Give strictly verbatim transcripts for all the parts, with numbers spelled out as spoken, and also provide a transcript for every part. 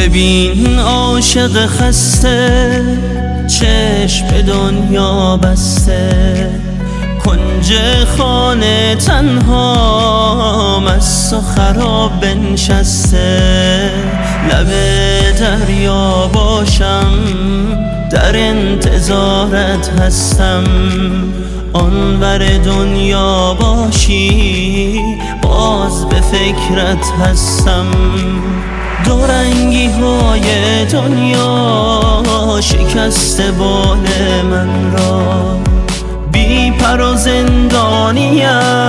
ببین عاشق خسته، چشم به دنیا بسته، کنج خانه تنها مست و خراب بنشسته. لب دریا باشم، در انتظارت هستم، آنور دنیا باشی باز به فکرت هستم. دو رنگی های دنیا شکسته بال من را، بی پر و زندانیم،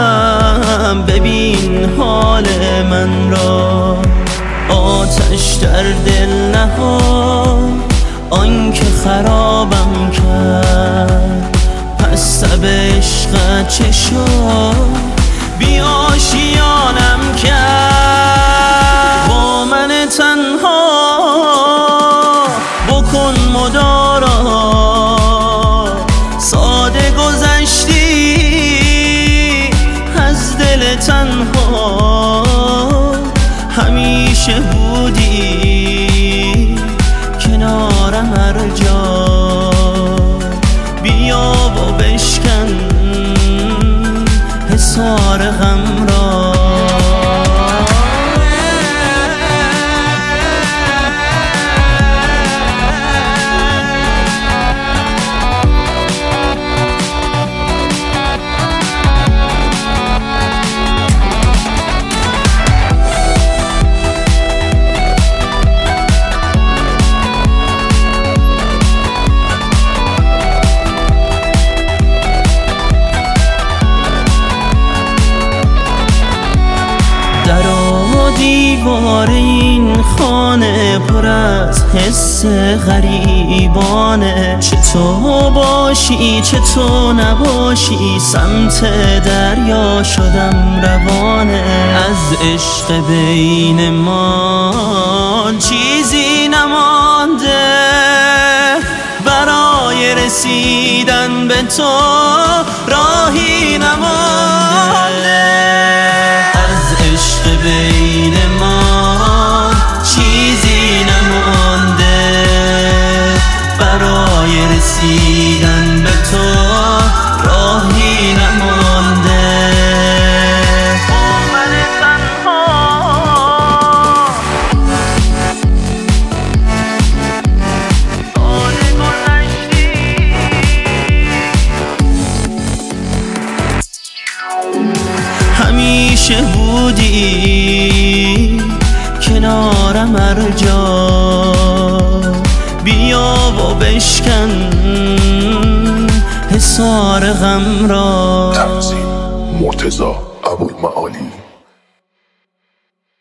ببین حال من را. آتش در دل نهاد آن که خرابم کرد، پس تب عشقت چه شد بی آشیانم کرد. با من تنها بکن مدارا، ساده گذشتی از دل تنها، همیشه بودی کنارم هر جا. بیا و بشکن حصار غم را. دیوار این خانه پر از حس غریبانه، چه تو باشی چه تو نباشی، سمت دریا شدم روانه. از عشق بین ما چیزی نمانده، برای رسیدن به تو راهی نمانده. از عشق بین ما چیزی نمانده، برای رسیدن به تو راهی نمانده. با من تنها ساده گذشتی، همیشه بودی کنارم هر جا. بیا و بشکن حصار غم را. تنظیم مرتضی ابوالمعالی.